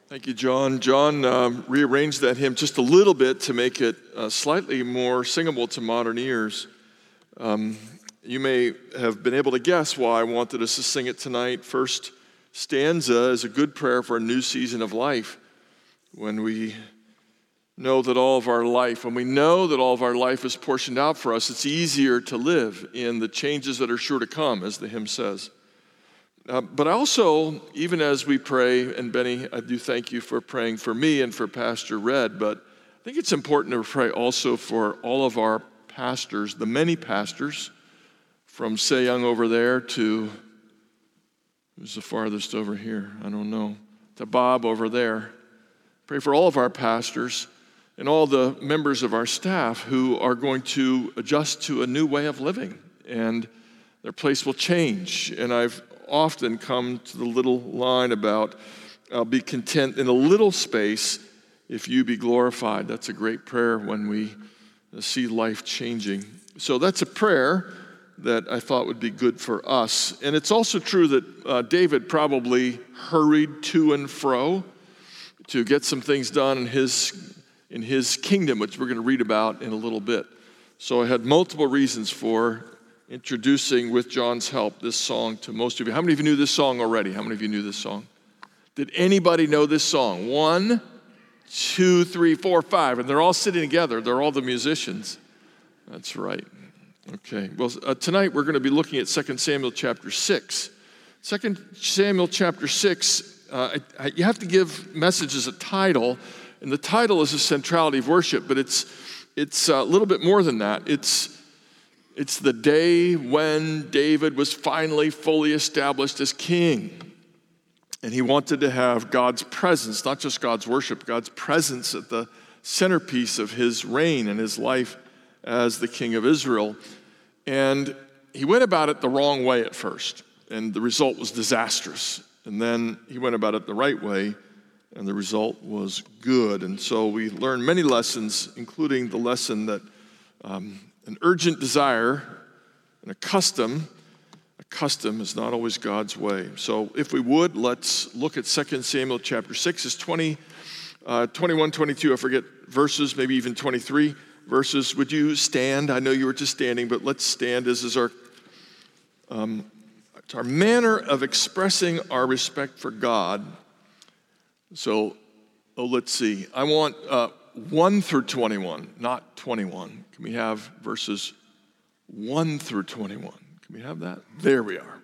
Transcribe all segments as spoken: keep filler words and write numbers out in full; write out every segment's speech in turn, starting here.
Thank you, John. John um, rearranged that hymn just a little bit to make it uh, slightly more singable to modern ears. Um, you may have been able to guess why I wanted us to sing it tonight. First stanza is a good prayer for a new season of life. When we know that all of our life, when we know that all of our life is portioned out for us, it's easier to live in the changes that are sure to come, as the hymn says. Uh, but also, even as we pray, and Benny, I do thank you for praying for me and for Pastor Red, but I think it's important to pray also for all of our pastors, the many pastors, from Se Young over there to, who's the farthest over here? I don't know. To Bob over there. Pray for all of our pastors and all the members of our staff who are going to adjust to a new way of living, and their place will change. And I've often come to the little line about, I'll be content in a little space if you be glorified. That's a great prayer when we see life changing. So that's a prayer that I thought would be good for us. And it's also true that uh, David probably hurried to and fro to get some things done in his, in his kingdom, which we're going to read about in a little bit. So I had multiple reasons for introducing, with John's help, this song to most of you. How many of you knew this song already? How many of you knew this song? Did anybody know this song? One, two, three, four, five. And they're all sitting together. They're all the musicians. That's right. Okay. Well, uh, tonight we're going to be looking at Second Samuel chapter six. Second Samuel chapter six, uh, I, I, you have to give messages a title, and the title is the centrality of worship, but it's, it's a little bit more than that. It's It's the day when David was finally fully established as king. And he wanted to have God's presence, not just God's worship, God's presence at the centerpiece of his reign and his life as the king of Israel. And he went about it the wrong way at first, and the result was disastrous. And then he went about it the right way, and the result was good. And so we learned many lessons, including the lesson that um, an urgent desire and a custom, a custom is not always God's way. So if we would, let's look at Second Samuel chapter six. It's twenty, uh, twenty-one, twenty-two, I forget verses, maybe even twenty-three verses. Would you stand? I know you were just standing, but let's stand. This is our, um, it's our manner of expressing our respect for God. So, oh, let's see. I want uh, one through twenty-one, not twenty-one. Can we have verses one through twenty-one? Can we have that? There we are.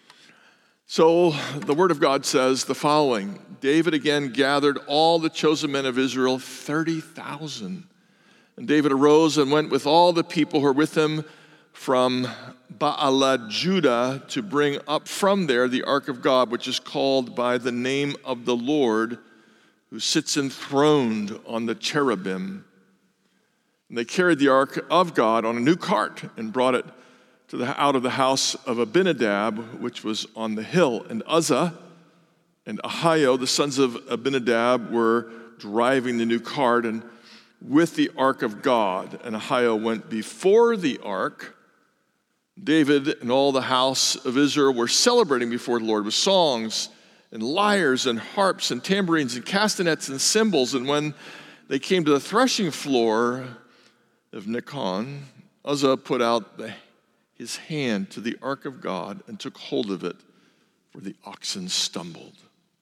So the word of God says the following. David again gathered all the chosen men of Israel, thirty thousand. And David arose and went with all the people who were with him from Baalah, Judah, to bring up from there the ark of God, which is called by the name of the Lord, who sits enthroned on the cherubim. And they carried the ark of God on a new cart and brought it to the, out of the house of Abinadab, which was on the hill. And Uzzah and Ahio, the sons of Abinadab, were driving the new cart and with the ark of God. And Ahio went before the ark. David and all the house of Israel were celebrating before the Lord with songs and lyres and harps and tambourines and castanets and cymbals. And when they came to the threshing floor of Nikon, Uzzah put out the, his hand to the ark of God and took hold of it, for the oxen stumbled.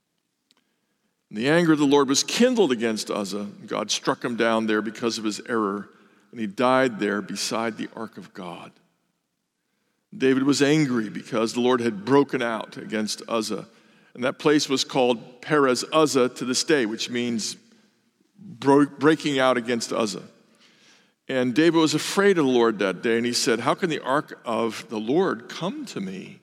And the anger of the Lord was kindled against Uzzah. God struck him down there because of his error, and he died there beside the ark of God. David was angry because the Lord had broken out against Uzzah. And that place was called Perez Uzzah to this day, which means bro- breaking out against Uzzah. And David was afraid of the Lord that day, and he said, how can the ark of the Lord come to me?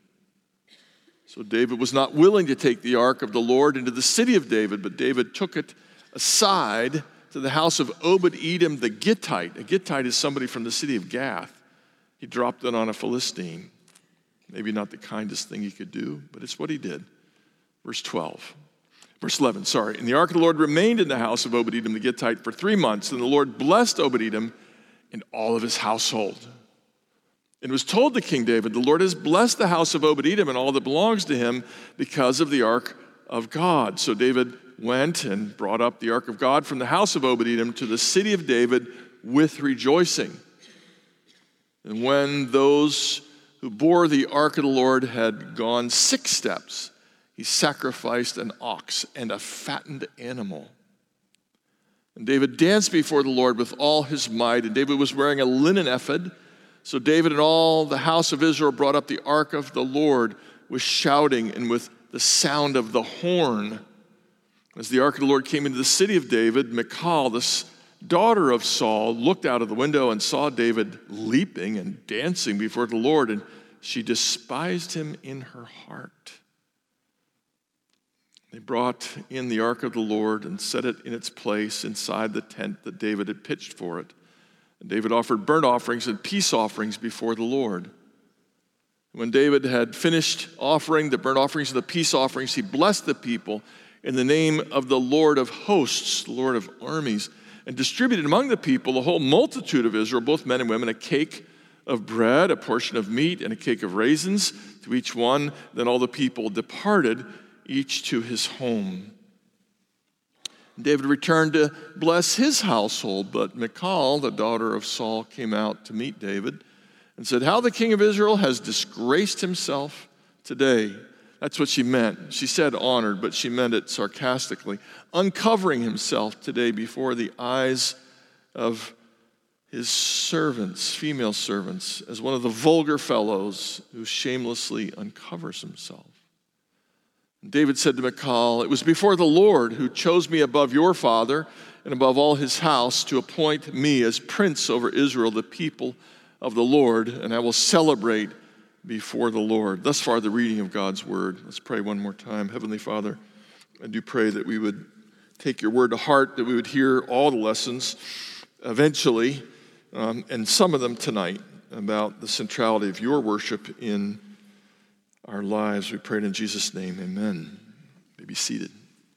So David was not willing to take the ark of the Lord into the city of David, but David took it aside to the house of Obed-Edom the Gittite. A Gittite is somebody from the city of Gath. He dropped it on a Philistine. Maybe not the kindest thing he could do, but it's what he did. Verse twelve. Verse eleven, sorry. And the ark of the Lord remained in the house of Obed-Edom the Gittite for three months, and the Lord blessed Obed-Edom and all of his household. And it was told to King David, the Lord has blessed the house of Obed-Edom and all that belongs to him because of the ark of God. So David went and brought up the ark of God from the house of Obed-Edom to the city of David with rejoicing. And when those who bore the ark of the Lord had gone six steps, he sacrificed an ox and a fattened animal. And David danced before the Lord with all his might, and David was wearing a linen ephod. So David and all the house of Israel brought up the ark of the Lord with shouting and with the sound of the horn. As the ark of the Lord came into the city of David, Michal, the daughter of Saul, looked out of the window and saw David leaping and dancing before the Lord, and she despised him in her heart. They brought in the ark of the Lord and set it in its place inside the tent that David had pitched for it. And David offered burnt offerings and peace offerings before the Lord. When David had finished offering the burnt offerings and the peace offerings, he blessed the people in the name of the Lord of hosts, the Lord of armies, and distributed among the people, the whole multitude of Israel, both men and women, a cake of bread, a portion of meat, and a cake of raisins to each one. Then all the people departed, each to his home. David returned to bless his household, but Michal, the daughter of Saul, came out to meet David and said, "How the king of Israel has disgraced himself today." That's what she meant. She said honored, but she meant it sarcastically. Uncovering himself today before the eyes of his servants, female servants, as one of the vulgar fellows who shamelessly uncovers himself. David said to Michal, "It was before the Lord who chose me above your father and above all his house to appoint me as prince over Israel, the people of the Lord, and I will celebrate before the Lord." Thus far, the reading of God's word. Let's pray one more time. Heavenly Father, I do pray that we would take your word to heart, that we would hear all the lessons eventually, um, and some of them tonight, about the centrality of your worship in our lives. We pray it in Jesus' name, amen. You may be seated.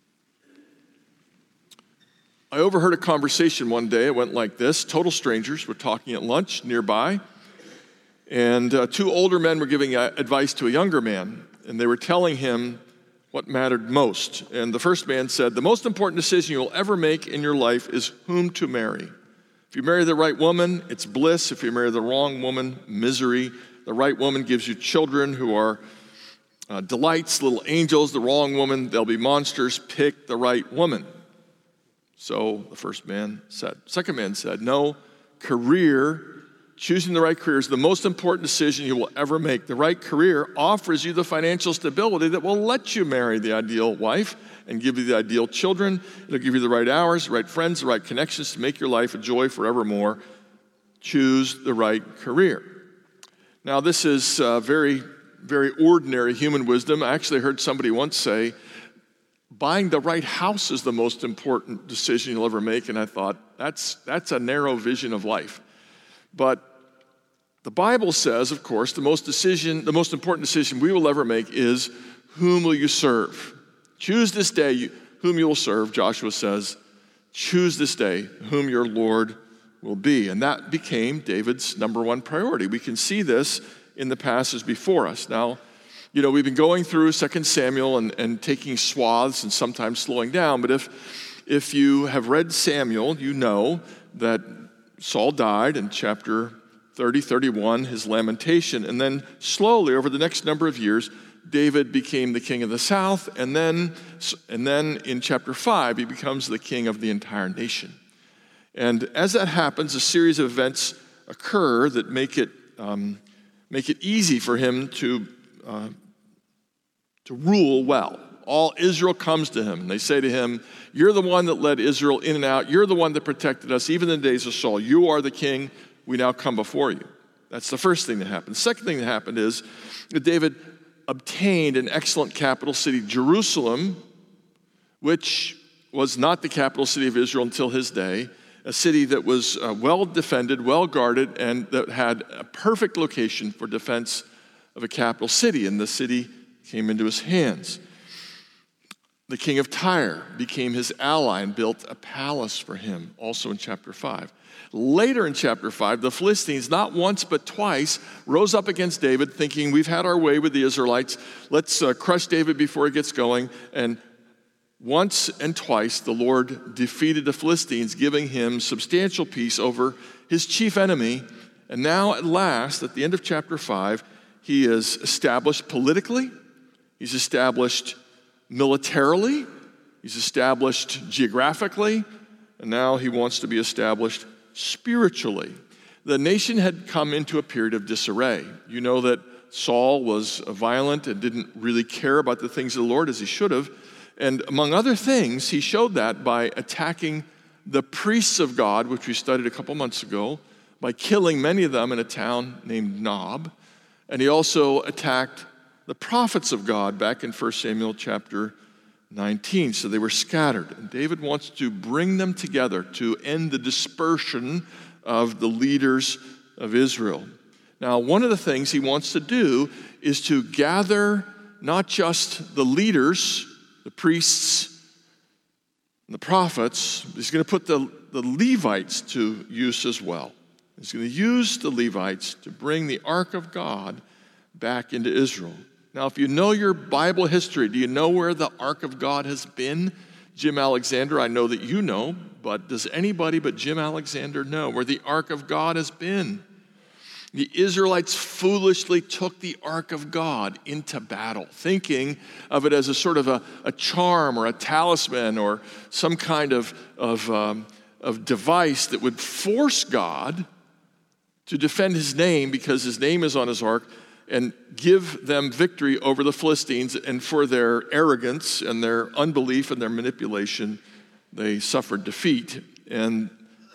I overheard a conversation one day. It went like this. Total strangers were talking at lunch nearby, and uh, two older men were giving uh, advice to a younger man, and they were telling him what mattered most. And the first man said, "The most important decision you'll ever make in your life is whom to marry. If you marry the right woman, it's bliss. If you marry the wrong woman, misery. The right woman gives you children who are Uh, delights, little angels. The wrong woman, they'll be monsters. Pick the right woman." So the first man said. Second man said, "No, career, choosing the right career is the most important decision you will ever make. The right career offers you the financial stability that will let you marry the ideal wife and give you the ideal children. It'll give you the right hours, the right friends, the right connections to make your life a joy forevermore. Choose the right career." Now, this is uh, very very ordinary human wisdom. I actually heard somebody once say, buying the right house is the most important decision you'll ever make, and I thought, that's, that's a narrow vision of life. But the Bible says, of course, the most decision, the most important decision we will ever make is, whom will you serve? Choose this day you, whom you will serve, Joshua says. Choose this day whom your Lord will be. And that became David's number one priority. We can see this in the passage before us. Now, you know, we've been going through Second Samuel and, and taking swaths and sometimes slowing down, but if if you have read Samuel, you know that Saul died in chapter thirty, thirty-one, his lamentation, and then slowly over the next number of years, David became the king of the south, and then, and then in chapter five, he becomes the king of the entire nation. And as that happens, a series of events occur that make it um, make it easy for him to, uh, to rule well. All Israel comes to him, and they say to him, "You're the one that led Israel in and out. You're the one that protected us, even in the days of Saul. You are the king. We now come before you." That's the first thing that happened. The second thing that happened is that David obtained an excellent capital city, Jerusalem, which was not the capital city of Israel until his day, a city that was uh, well defended, well guarded, and that had a perfect location for defense of a capital city, and the city came into his hands. The king of Tyre became his ally and built a palace for him, also in chapter five. Later in chapter five, the Philistines, not once but twice, rose up against David, thinking, we've had our way with the Israelites. Let's uh, crush David before he gets going. And Once and twice the Lord defeated the Philistines, giving him substantial peace over his chief enemy. And now at last, at the end of chapter five, he is established politically, he's established militarily, he's established geographically, and now he wants to be established spiritually. The nation had come into a period of disarray. You know that Saul was violent and didn't really care about the things of the Lord as he should have. And among other things, he showed that by attacking the priests of God, which we studied a couple months ago, by killing many of them in a town named Nob. And he also attacked the prophets of God back in First Samuel chapter nineteen. So they were scattered. And David wants to bring them together to end the dispersion of the leaders of Israel. Now, one of the things he wants to do is to gather not just the leaders, the priests, and the prophets. He's going to put the, the Levites to use as well. He's going to use the Levites to bring the ark of God back into Israel. Now, if you know your Bible history, do you know where the ark of God has been? Jim Alexander, I know that you know, but does anybody but Jim Alexander know where the ark of God has been? The Israelites foolishly took the ark of God into battle, thinking of it as a sort of a, a charm or a talisman or some kind of, of, um, of device that would force God to defend his name because his name is on his ark and give them victory over the Philistines. And for their arrogance and their unbelief and their manipulation, they suffered defeat. And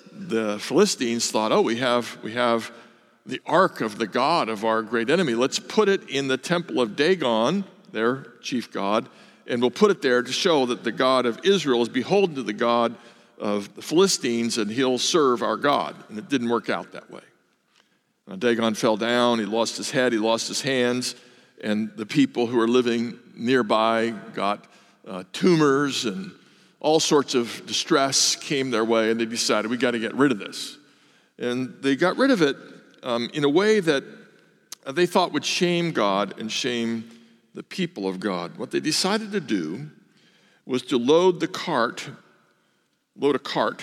the Philistines thought, oh, we have we have the ark of the God of our great enemy. Let's put it in the temple of Dagon, their chief god, and we'll put it there to show that the God of Israel is beholden to the God of the Philistines, and he'll serve our God. And it didn't work out that way. Now, Dagon fell down, he lost his head, he lost his hands, and the people who were living nearby got uh, tumors, and all sorts of distress came their way, and they decided, we got to get rid of this. And they got rid of it um, in a way that they thought would shame God and shame the people of God. What they decided to do was to load the cart, load a cart,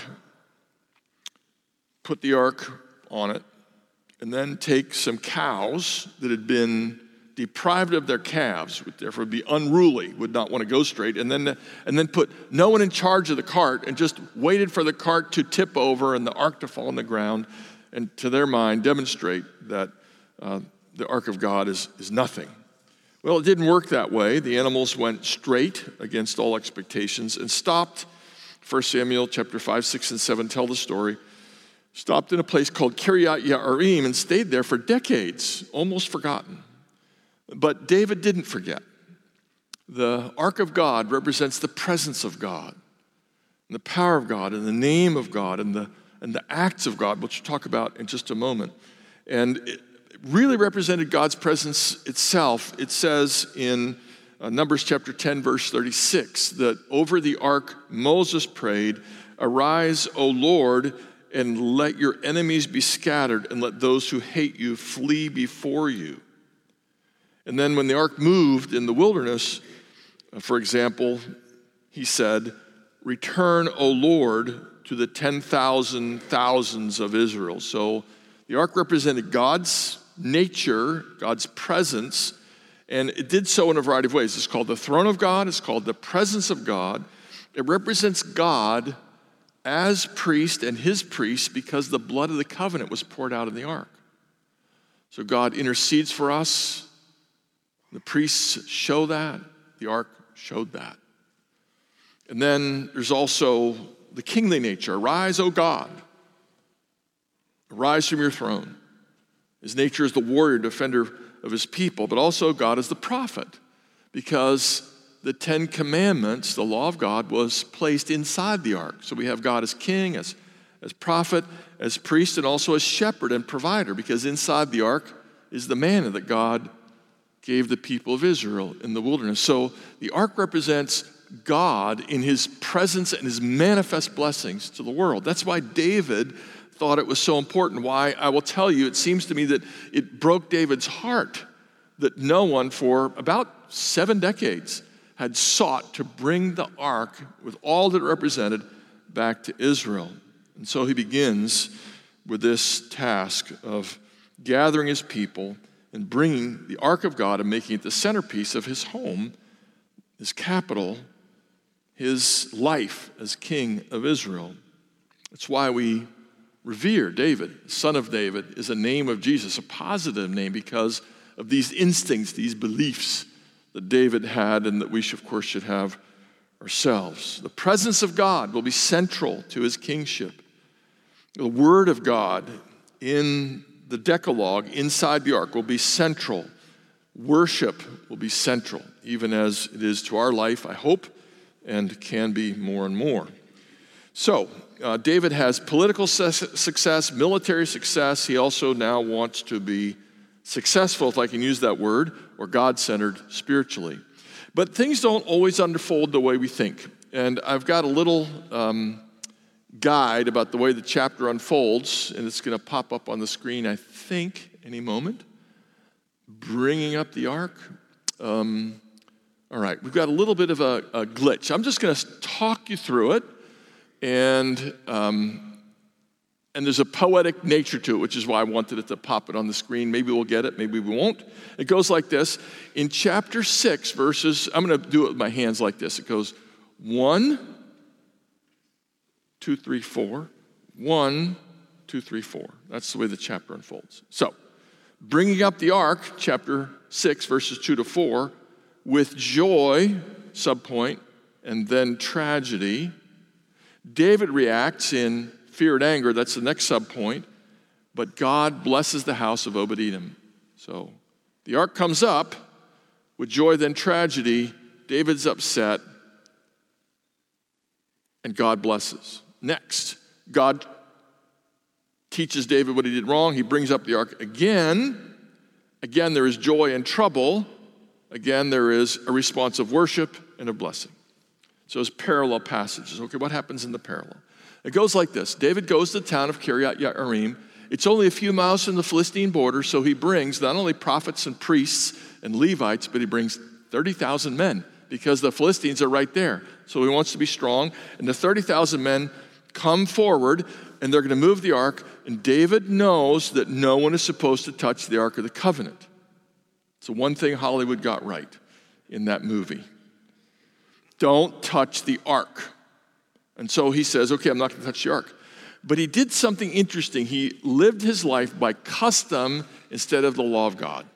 put the ark on it, and then take some cows that had been deprived of their calves, would therefore be unruly, would not want to go straight, and then and then put no one in charge of the cart and just waited for the cart to tip over and the ark to fall on the ground, and to their mind demonstrate that uh, the ark of God is, is nothing. Well, it didn't work that way. The animals went straight against all expectations and stopped. First Samuel chapter five, six, and seven tell the story. Stopped in a place called Kiryat Yearim and stayed there for decades, almost forgotten. But David didn't forget. The ark of God represents the presence of God, and the power of God, and the name of God, and the and the acts of God, which we'll talk about in just a moment. And it really represented God's presence itself. It says in uh, Numbers chapter ten, verse thirty-six, that over the ark Moses prayed, "Arise, O Lord, and let your enemies be scattered, and let those who hate you flee before you." And then when the ark moved in the wilderness, for example, he said, "Return, O Lord, to the ten thousand thousands of Israel." So the ark represented God's nature, God's presence, and it did so in a variety of ways. It's called the throne of God. It's called the presence of God. It represents God as priest and his priests because the blood of the covenant was poured out in the ark. So God intercedes for us. The priests show that. The ark showed that. And then there's also the kingly nature. Arise, O God. Arise from your throne. His nature is the warrior, defender of his people, but also God is the prophet, because the Ten Commandments, the law of God, was placed inside the ark. So we have God as king, as, as prophet, as priest, and also as shepherd and provider, because inside the ark is the manna that God gave the people of Israel in the wilderness. So the ark represents God in his presence and his manifest blessings to the world. That's why David thought it was so important. Why, I will tell you, it seems to me that it broke David's heart that no one for about seven decades had sought to bring the ark with all that it represented back to Israel. And so he begins with this task of gathering his people and bringing the ark of God and making it the centerpiece of his home, his capital, his life as king of Israel. That's why we revere David. Son of David is a name of Jesus, a positive name because of these instincts, these beliefs that David had and that we, should, of course, should have ourselves. The presence of God will be central to his kingship. The word of God in the Decalogue inside the ark will be central. Worship will be central, even as it is to our life, I hope, and can be more and more. So, uh, David has political su- success, military success. He also now wants to be successful, if I can use that word, or God-centered spiritually. But things don't always unfold the way we think. And I've got a little um, guide about the way the chapter unfolds, and it's going to pop up on the screen, I think, any moment. Bringing up the ark. Um, all right, we've got a little bit of a, a glitch. I'm just going to talk you through it, and um, and there's a poetic nature to it, which is why I wanted it to pop it on the screen. Maybe we'll get it, maybe we won't. It goes like this. In chapter six, verses, I'm going to do it with my hands like this. It goes one, two, three, four. One, two, three, four. That's the way the chapter unfolds. So, bringing up the ark, chapter six, verses two to four, with joy, subpoint, and then tragedy. David reacts in fear and anger, that's the next subpoint, but God blesses the house of Obed-Edom. So the ark comes up with joy, then tragedy. David's upset, and God blesses. Next, God teaches David what he did wrong. He brings up the ark again. Again, there is joy and trouble. Again, there is a response of worship and of blessing. So it's parallel passages. Okay, what happens in the parallel? It goes like this. David goes to the town of Kiriath Yearim. It's only a few miles from the Philistine border, so he brings not only prophets and priests and Levites, but he brings thirty thousand men because the Philistines are right there. So he wants to be strong. And the thirty thousand men come forward, and they're going to move the ark. And David knows that no one is supposed to touch the Ark of the Covenant. It's the one thing Hollywood got right in that movie. Don't touch the ark. And so he says, okay, I'm not going to touch the ark. But he did something interesting. He lived his life by custom instead of the law of God.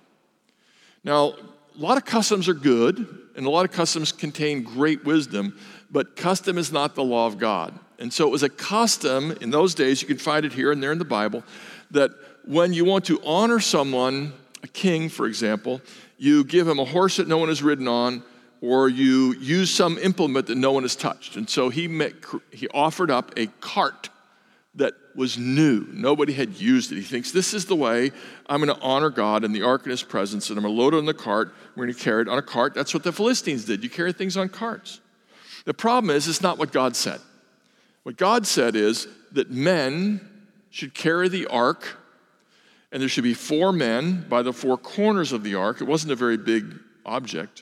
Now, a lot of customs are good, and a lot of customs contain great wisdom, but custom is not the law of God. And so it was a custom in those days, you can find it here and there in the Bible, that when you want to honor someone, a king, for example, you give him a horse that no one has ridden on, or you use some implement that no one has touched. And so he met, he offered up a cart that was new. Nobody had used it. He thinks, this is the way I'm going to honor God in the ark in his presence, and I'm going to load it on the cart. We're going to carry it on a cart. That's what the Philistines did. You carry things on carts. The problem is, it's not what God said. What God said is that men should carry the ark, and there should be four men by the four corners of the ark. It wasn't a very big object.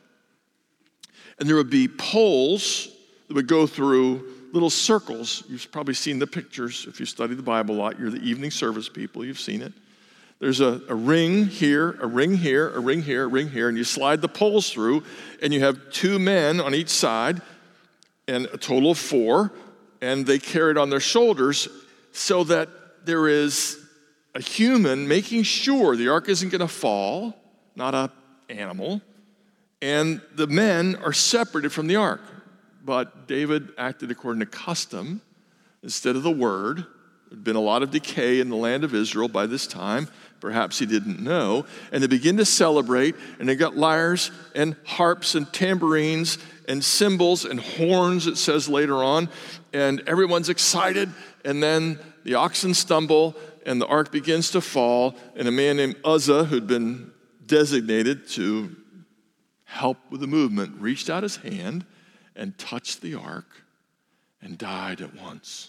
And there would be poles that would go through little circles. You've probably seen the pictures. If you study the Bible a lot, you're the evening service people, you've seen it. There's a, a ring here, a ring here, a ring here, a ring here, and you slide the poles through, and you have two men on each side, and a total of four, and they carry it on their shoulders so that there is a human making sure the ark isn't going to fall, not an animal, and the men are separated from the ark. But David acted according to custom instead of the word. There had been a lot of decay in the land of Israel by this time. Perhaps he didn't know. And they begin to celebrate, and they got lyres and harps and tambourines and cymbals and horns, it says later on. And everyone's excited, and then the oxen stumble, and the ark begins to fall, and a man named Uzzah, who'd been designated to help with the movement, reached out his hand and touched the ark and died at once.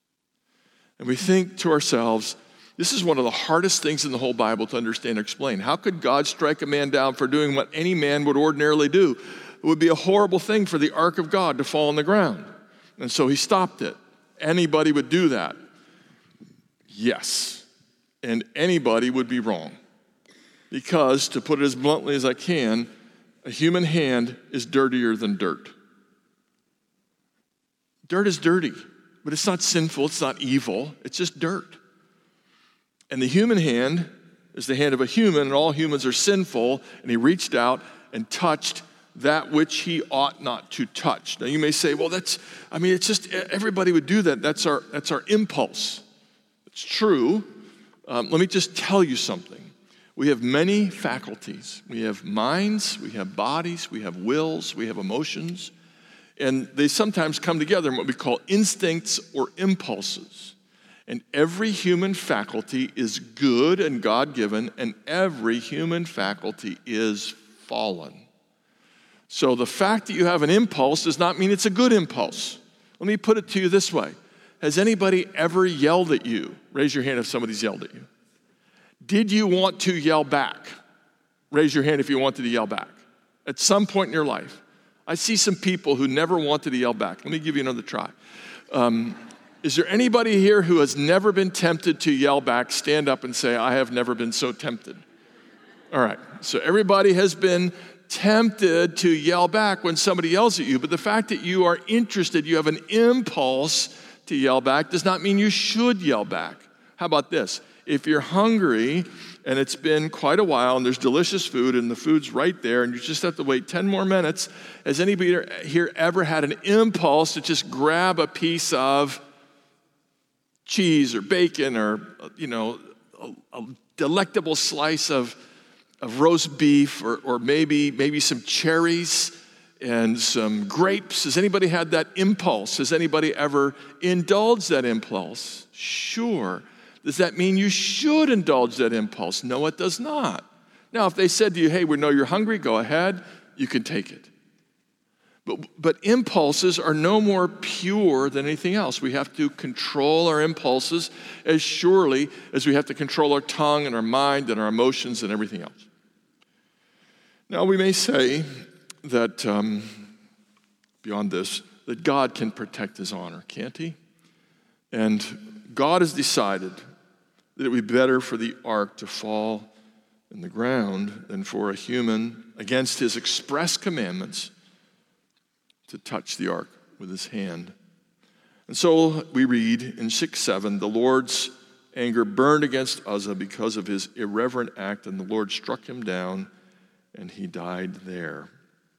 And we think to ourselves, this is one of the hardest things in the whole Bible to understand and explain. How could God strike a man down for doing what any man would ordinarily do? would be a horrible thing for the ark of God to fall on the ground. And so he stopped it. Anybody would do that. Yes. And anybody would be wrong. Because, to put it as bluntly as I can, a human hand is dirtier than dirt. Dirt is dirty, but it's not sinful, it's not evil, it's just dirt. And the human hand is the hand of a human, and all humans are sinful, and he reached out and touched that which he ought not to touch. Now you may say, well, that's, I mean, it's just, everybody would do that. That's our, that's our impulse. It's true. Um, let me just tell you something. We have many faculties. We have minds, we have bodies, we have wills, we have emotions, and they sometimes come together in what we call instincts or impulses. And every human faculty is good and God-given, and every human faculty is fallen. So the fact that you have an impulse does not mean it's a good impulse. Let me put it to you this way. Has anybody ever yelled at you? Raise your hand if somebody's yelled at you. Did you want to yell back? Raise your hand if you wanted to yell back. At some point in your life. I see some people who never wanted to yell back. Let me give you another try. Um, is there anybody here who has never been tempted to yell back? Stand up and say, I have never been so tempted. All right, so everybody has been tempted to yell back when somebody yells at you, but the fact that you are interested, you have an impulse to yell back, does not mean you should yell back. How about this? If you're hungry and it's been quite a while and there's delicious food and the food's right there and you just have to wait ten more minutes, has anybody here ever had an impulse to just grab a piece of cheese or bacon or, you know, a, a delectable slice of, of roast beef or, or maybe, maybe some cherries and some grapes? Has anybody had that impulse? Has anybody ever indulged that impulse? Sure. Does that mean you should indulge that impulse? No, it does not. Now, if they said to you, hey, we know you're hungry, go ahead, you can take it. But, but impulses are no more pure than anything else. We have to control our impulses as surely as we have to control our tongue and our mind and our emotions and everything else. Now, we may say that, um, beyond this, that God can protect his honor, can't he? And God has decided that it would be better for the ark to fall in the ground than for a human, against his express commandments, to touch the ark with his hand. And so we read in six seven, the Lord's anger burned against Uzzah because of his irreverent act, and the Lord struck him down, and he died there.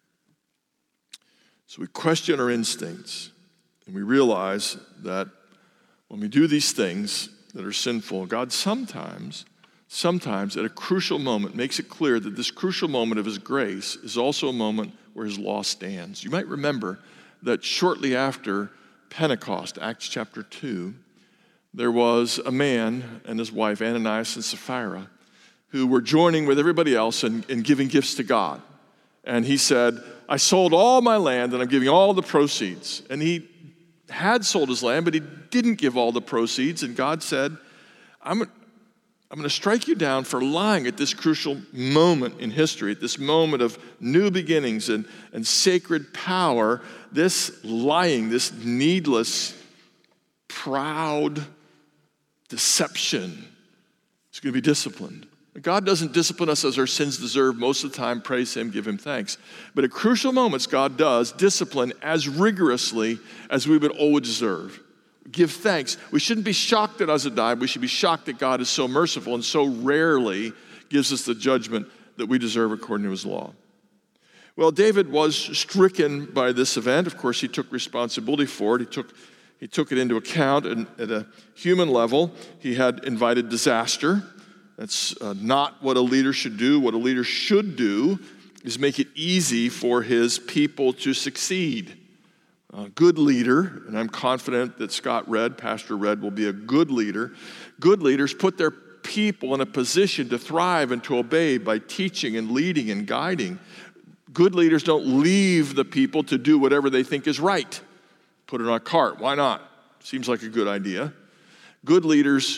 So we question our instincts, and we realize that when we do these things that are sinful, God sometimes, sometimes at a crucial moment makes it clear that this crucial moment of his grace is also a moment where his law stands. You might remember that shortly after Pentecost, Acts chapter two, there was a man and his wife, Ananias and Sapphira, who were joining with everybody else in, in giving gifts to God. And he said, I sold all my land and I'm giving all the proceeds. And he had sold his land, but he didn't give all the proceeds. And God said, I'm, I'm going to strike you down for lying at this crucial moment in history, at this moment of new beginnings and, and sacred power. This lying, this needless, proud deception is going to be disciplined. God doesn't discipline us as our sins deserve. Most of the time, praise him, give him thanks. But at crucial moments, God does discipline as rigorously as we would always deserve. Give thanks. We shouldn't be shocked that Uzzah died. We should be shocked that God is so merciful and so rarely gives us the judgment that we deserve according to his law. Well, David was stricken by this event. Of course, he took responsibility for it. He took, he took it into account, and at a human level, he had invited disaster. That's uh, not what a leader should do. What a leader should do is make it easy for his people to succeed. A good leader, and I'm confident that Scott Redd, Pastor Redd, will be a good leader. Good leaders put their people in a position to thrive and to obey by teaching and leading and guiding. Good leaders don't leave the people to do whatever they think is right. Put it on a cart. Why not? Seems like a good idea. Good leaders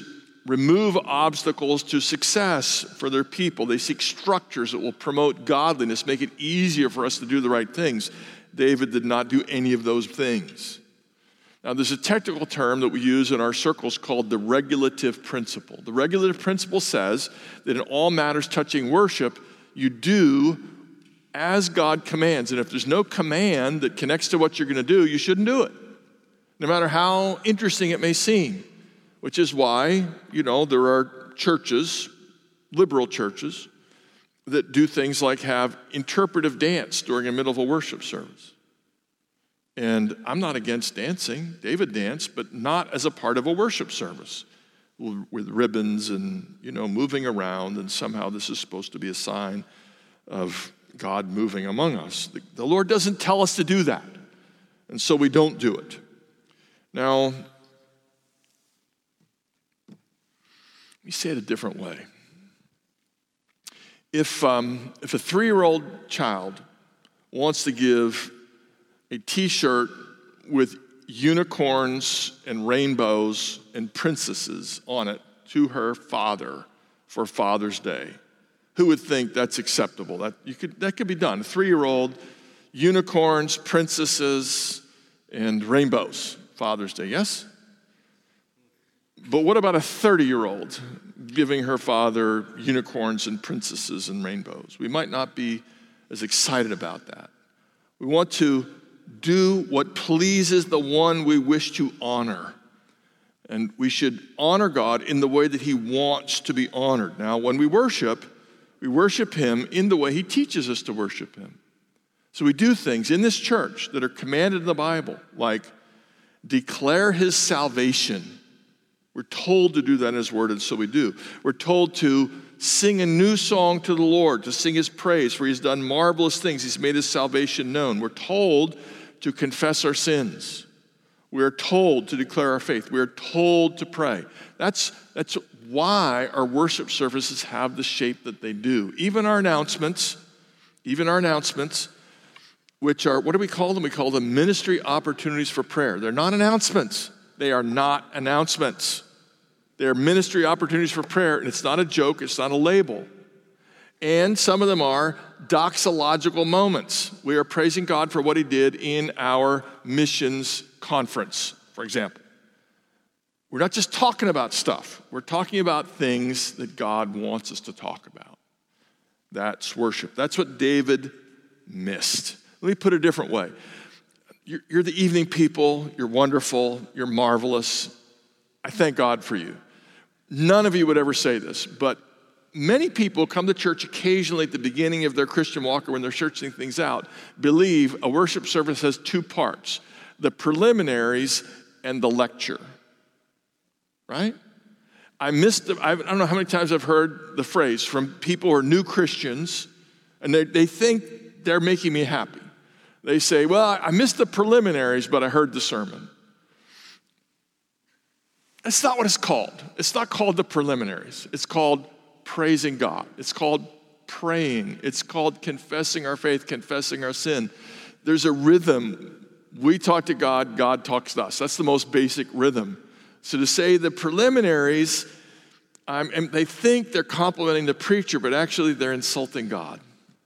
remove obstacles to success for their people. They seek structures that will promote godliness, make it easier for us to do the right things. David did not do any of those things. Now, there's a technical term that we use in our circles called the regulative principle. The regulative principle says that in all matters touching worship, you do as God commands. And if there's no command that connects to what you're going to do, you shouldn't do it, no matter how interesting it may seem, which is why, you know, there are churches, liberal churches, that do things like have interpretive dance during the middle of a worship service. And I'm not against dancing. David danced, but not as a part of a worship service with ribbons and, you know, moving around, and somehow this is supposed to be a sign of God moving among us. The, the Lord doesn't tell us to do that, and so we don't do it. Now, let me say it a different way. If, um, if a three-year-old child wants to give a t-shirt with unicorns and rainbows and princesses on it to her father for Father's Day, who would think that's acceptable? That you could that could be done. A three-year-old, unicorns, princesses, and rainbows, Father's Day, yes? But what about a thirty-year-old giving her father unicorns and princesses and rainbows? We might not be as excited about that. We want to do what pleases the one we wish to honor. And we should honor God in the way that he wants to be honored. Now, when we worship, we worship him in the way he teaches us to worship him. So we do things in this church that are commanded in the Bible, like declare his salvation. We're told to do that in his word, and so we do. We're told to sing a new song to the Lord, to sing his praise, for he's done marvelous things. He's made his salvation known. We're told to confess our sins. We are told to declare our faith. We are told to pray. That's, that's why our worship services have the shape that they do. Even our announcements, even our announcements, which are, what do we call them? We call them ministry opportunities for prayer. They're not announcements. They are not announcements. They're ministry opportunities for prayer, and it's not a joke. It's not a label. And some of them are doxological moments. We are praising God for what he did in our missions conference, for example. We're not just talking about stuff. We're talking about things that God wants us to talk about. That's worship. That's what David missed. Let me put it a different way. You're, you're the evening people. You're wonderful. You're marvelous. I thank God for you. None of you would ever say this, but many people come to church occasionally at the beginning of their Christian walk or when they're searching things out, believe a worship service has two parts, the preliminaries and the lecture, right? I missed, the, I don't know how many times I've heard the phrase from people who are new Christians, and they, they think they're making me happy. They say, well, I missed the preliminaries, but I heard the sermon. That's not what it's called. It's not called the preliminaries. It's called praising God. It's called praying. It's called confessing our faith, confessing our sin. There's a rhythm. We talk to God, God talks to us. That's the most basic rhythm. So to say the preliminaries, um, and they think they're complimenting the preacher, but actually they're insulting God.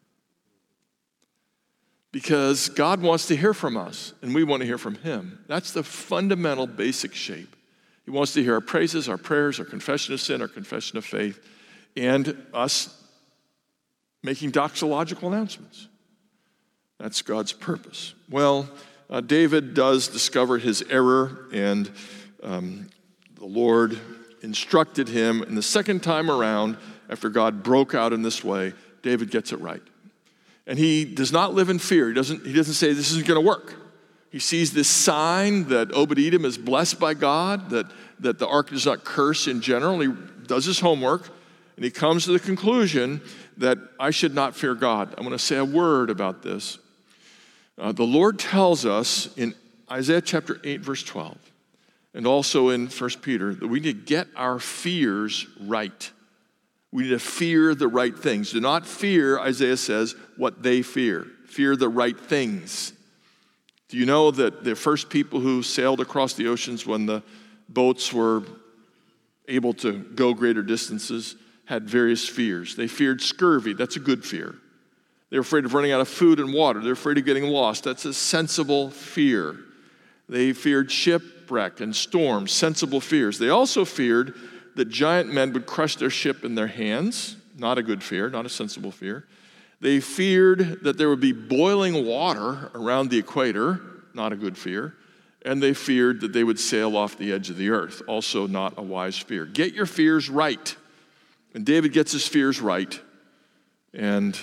Because God wants to hear from us, and we want to hear from him. That's the fundamental basic shape. He wants to hear our praises, our prayers, our confession of sin, our confession of faith, and us making doxological announcements. That's God's purpose. Well, uh, David does discover his error, and um, the Lord instructed him. And the second time around, after God broke out in this way, David gets it right. And he does not live in fear. He doesn't, he doesn't say this isn't going to work. He sees this sign that Obed-Edom is blessed by God, that, that the ark does not curse in general. He does his homework, and he comes to the conclusion that I should not fear God. I'm going to say a word about this. Uh, the Lord tells us in Isaiah chapter eight, verse twelve, and also in First Peter, that we need to get our fears right. We need to fear the right things. Do not fear, Isaiah says, what they fear. Fear the right things. Do you know that the first people who sailed across the oceans when the boats were able to go greater distances, had various fears. They feared scurvy. That's a good fear. They were afraid of running out of food and water. They're afraid of getting lost. That's a sensible fear. They feared shipwreck and storms, sensible fears. They also feared that giant men would crush their ship in their hands. Not a good fear, not a sensible fear. They feared that there would be boiling water around the equator. Not a good fear. And they feared that they would sail off the edge of the earth. Also not a wise fear. Get your fears right. And David gets his fears right. And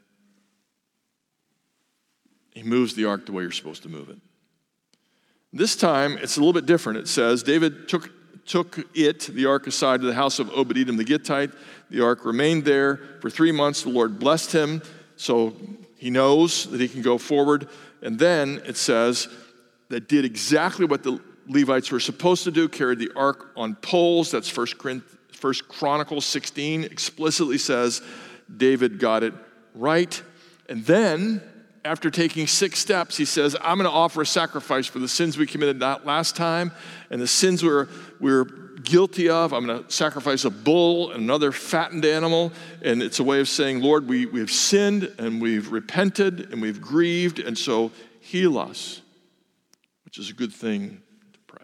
he moves the ark the way you're supposed to move it. This time, it's a little bit different. It says, David took, took it, the ark, aside to the house of Obed-Edom the Gittite. The ark remained there for three months. The Lord blessed him, so he knows that he can go forward. And then it says that did exactly what the Levites were supposed to do, carried the ark on poles. That's First Chronicles sixteen, explicitly says David got it right. And then, after taking six steps, he says, I'm going to offer a sacrifice for the sins we committed that last time and the sins we're, we're guilty of. I'm going to sacrifice a bull and another fattened animal. And it's a way of saying, Lord, we, we've sinned and we've repented and we've grieved, and so heal us, which is a good thing to pray.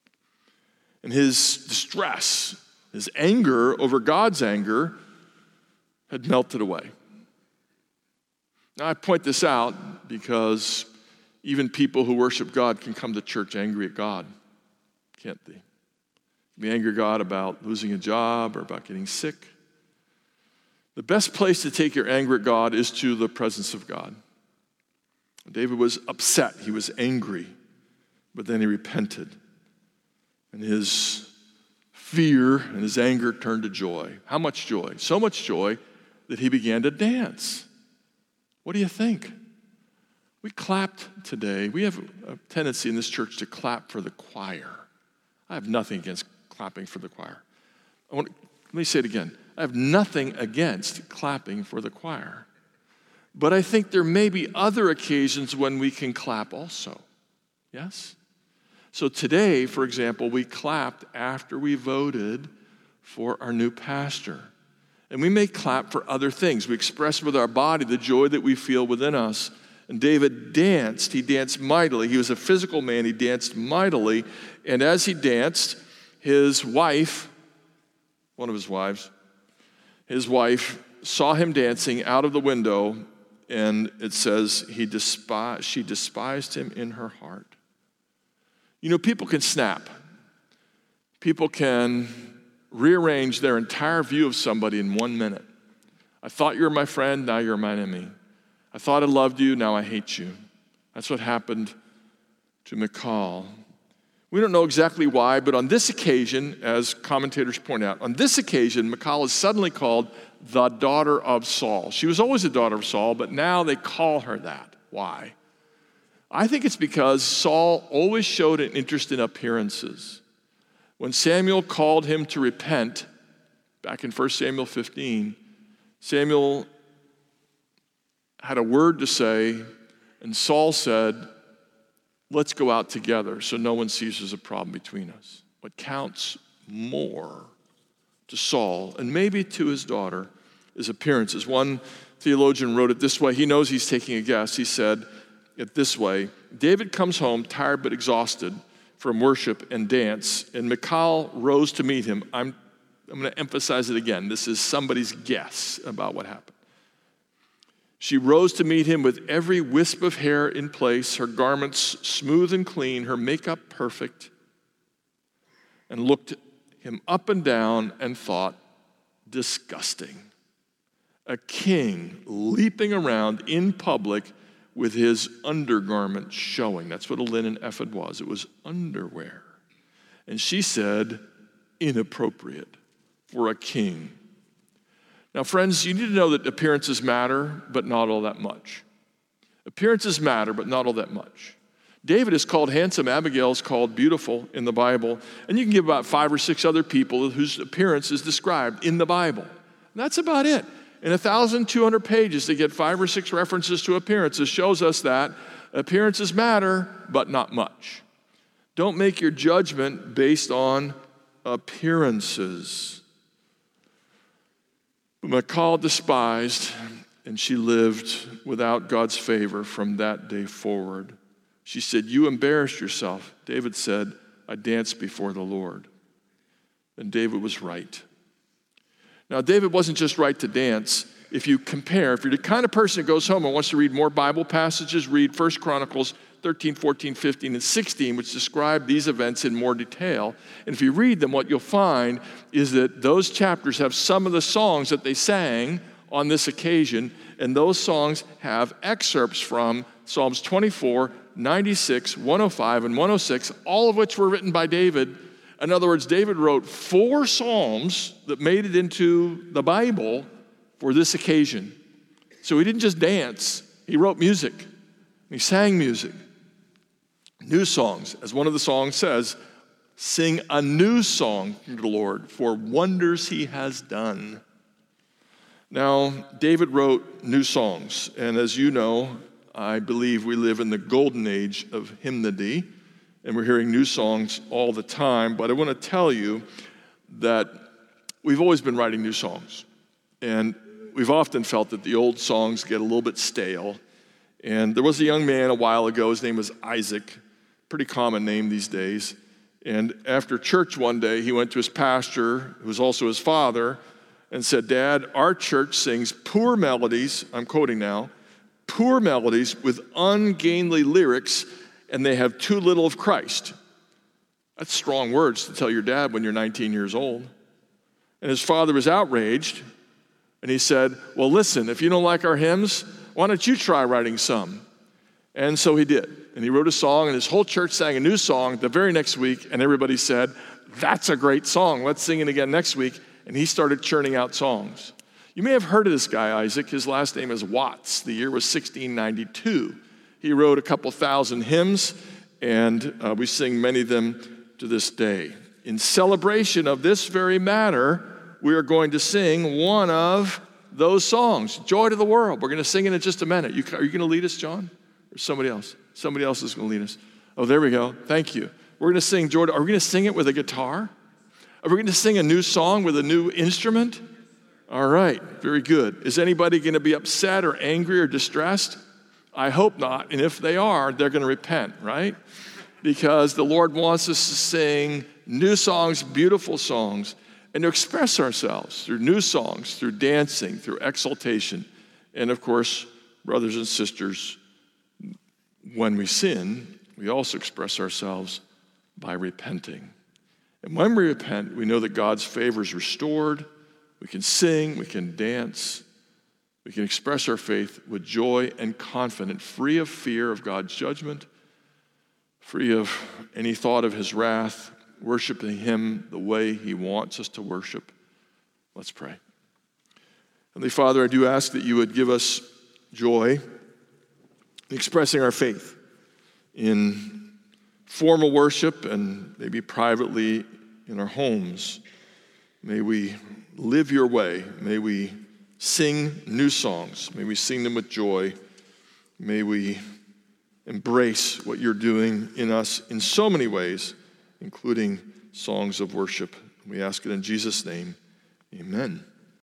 And his distress, his anger over God's anger had melted away. Now, I point this out because even people who worship God can come to church angry at God, can't they? Be angry at God about losing a job or about getting sick. The best place to take your anger at God is to the presence of God. David was upset. He was angry. But then he repented. And his fear and his anger turned to joy. How much joy? So much joy that he began to dance. What do you think? We clapped today. We have a tendency in this church to clap for the choir. I have nothing against clapping for the choir. I want to, let me say it again. I have nothing against clapping for the choir. But I think there may be other occasions when we can clap also. Yes? So today, for example, we clapped after we voted for our new pastor. And we may clap for other things. We express with our body the joy that we feel within us. And David danced. He danced mightily. He was a physical man. He danced mightily. And as he danced, his wife, one of his wives, his wife saw him dancing out of the window, and it says he despised, she despised him in her heart. You know, people can snap. People can rearrange their entire view of somebody in one minute. I thought you were my friend, now you're my enemy. I thought I loved you, now I hate you. That's what happened to Michal. We don't know exactly why, but on this occasion, as commentators point out, on this occasion, Michal is suddenly called the daughter of Saul. She was always the daughter of Saul, but now they call her that. Why? I think it's because Saul always showed an interest in appearances. When Samuel called him to repent, back in First Samuel fifteen, Samuel had a word to say, and Saul said, let's go out together so no one sees there's a problem between us. What counts more to Saul, and maybe to his daughter, is appearances. One theologian wrote it this way. He knows he's taking a guess. He said it this way: David comes home tired but exhausted from worship and dance, and Michal rose to meet him. I'm, I'm going to emphasize it again. This is somebody's guess about what happened. She rose to meet him with every wisp of hair in place, her garments smooth and clean, her makeup perfect, and looked him up and down and thought, disgusting. A king leaping around in public with his undergarment showing. That's what a linen ephod was. It was underwear. And she said, inappropriate for a king. Now, friends, you need to know that appearances matter, but not all that much. Appearances matter, but not all that much. David is called handsome. Abigail is called beautiful in the Bible. And you can give about five or six other people whose appearance is described in the Bible. And that's about it. In one thousand two hundred pages, to get five or six references to appearances shows us that appearances matter, but not much. Don't make your judgment based on appearances. But Michal despised, and she lived without God's favor from that day forward. She said, "You embarrassed yourself." David said, "I danced before the Lord." And David was right. Now, David wasn't just right to dance. If you compare, if you're the kind of person that goes home and wants to read more Bible passages, read First Chronicles thirteen, fourteen, fifteen, and sixteen, which describe these events in more detail. And if you read them, what you'll find is that those chapters have some of the songs that they sang on this occasion, and those songs have excerpts from Psalms twenty-four, ninety-six, one oh five, and one oh six, all of which were written by David. In other words, David wrote four psalms that made it into the Bible for this occasion. So he didn't just dance, he wrote music. He sang music. New songs, as one of the songs says, sing a new song to the Lord for wonders he has done. Now, David wrote new songs, and as you know, I believe we live in the golden age of hymnody, and we're hearing new songs all the time, but I want to tell you that we've always been writing new songs, and we've often felt that the old songs get a little bit stale. And there was a young man a while ago, his name was Isaac, pretty common name these days, and after church one day, he went to his pastor, who was also his father, and said, "Dad, our church sings poor melodies," I'm quoting now, "poor melodies with ungainly lyrics, and they have too little of Christ." That's strong words to tell your dad when you're nineteen years old. And his father was outraged, and he said, "Well, listen, if you don't like our hymns, why don't you try writing some?" And so he did. And he wrote a song, and his whole church sang a new song the very next week, and everybody said, "That's a great song. Let's sing it again next week." And he started churning out songs. You may have heard of this guy, Isaac. His last name is Watts. The year was sixteen ninety-two. He wrote a couple thousand hymns, and uh, we sing many of them to this day. In celebration of this very matter, we are going to sing one of those songs, "Joy to the World." We're going to sing it in just a minute. You, are you going to lead us, John? Or somebody else? Somebody else is going to lead us. Oh, there we go. Thank you. We're going to sing Joy to, are we going to sing it with a guitar? Are we going to sing a new song with a new instrument? All right, very good. Is anybody going to be upset or angry or distressed? I hope not. And if they are, they're going to repent, right? Because the Lord wants us to sing new songs, beautiful songs, and to express ourselves through new songs, through dancing, through exaltation. And of course, brothers and sisters, when we sin, we also express ourselves by repenting. And when we repent, we know that God's favor is restored. We can sing, we can dance, we can express our faith with joy and confidence, free of fear of God's judgment, free of any thought of his wrath, worshiping him the way he wants us to worship. Let's pray. Heavenly Father, I do ask that you would give us joy in expressing our faith in formal worship and maybe privately in our homes. May we live your way. May we sing new songs. May we sing them with joy. May we embrace what you're doing in us in so many ways, including songs of worship. We ask it in Jesus' name. Amen.